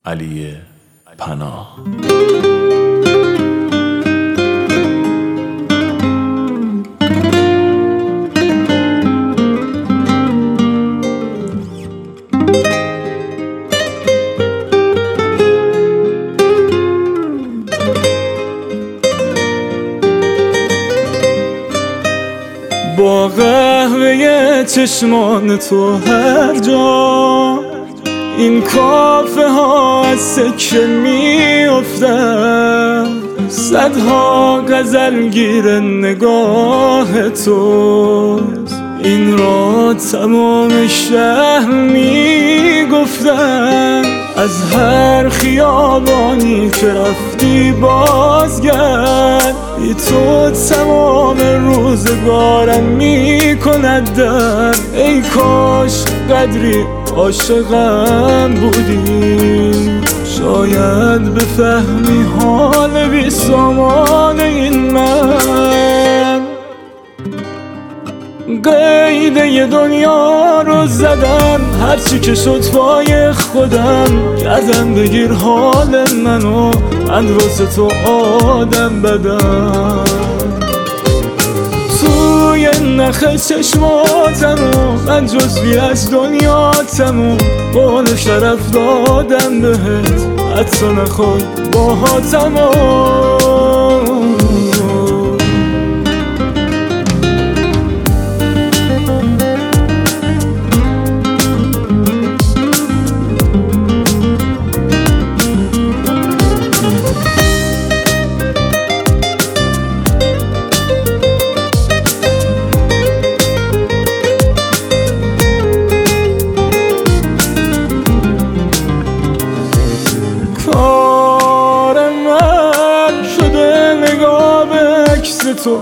علی پناه. با قهوه چشمان تو هر جا این کافه ها از سکه می افتن، صدها غزل گیر نگاه توست. این را تمام شهر می گفتن، از هر خیابانی که رفتی بازگرد. بی تو تمام روزگارم می کند در، ای کاش قدری عاشقم بودی. شاید بفهمی حال بی سامان این من. قیده دنیا رو زدم، هرچی که شد پای خودم. گردن بگیر حال منو، من واسه تو آدم بدم. توی نخ چشماتمو من جزوی از دنیاتمو، قول شرف دادم بهت حتی نخوای باهاتمو. تو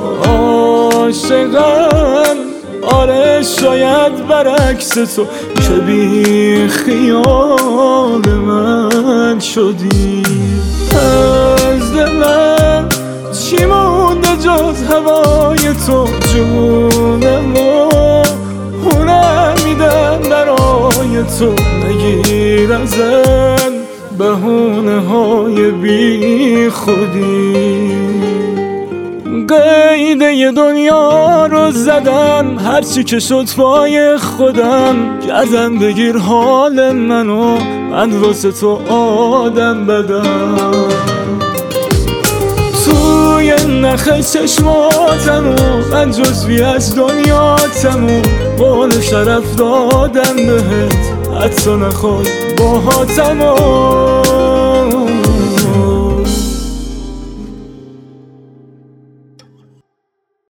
عاشقم، آره شاید برعکس تو که بی خیال من شدی. از دلم چی مونده جز هوای تو؟ جونمو هنر میدم برای تو، نگیر ازم بهونه های بی خودی. قیده دنیا رو زدم، هرچی که شد پای خودم. گردن بگیر حال منو، من واسه تو آدم بدم. توی نخ چشماتمو من جزوی از دنیاتمو، قول شرف دادم بهت حتی نخوای باهاتمو.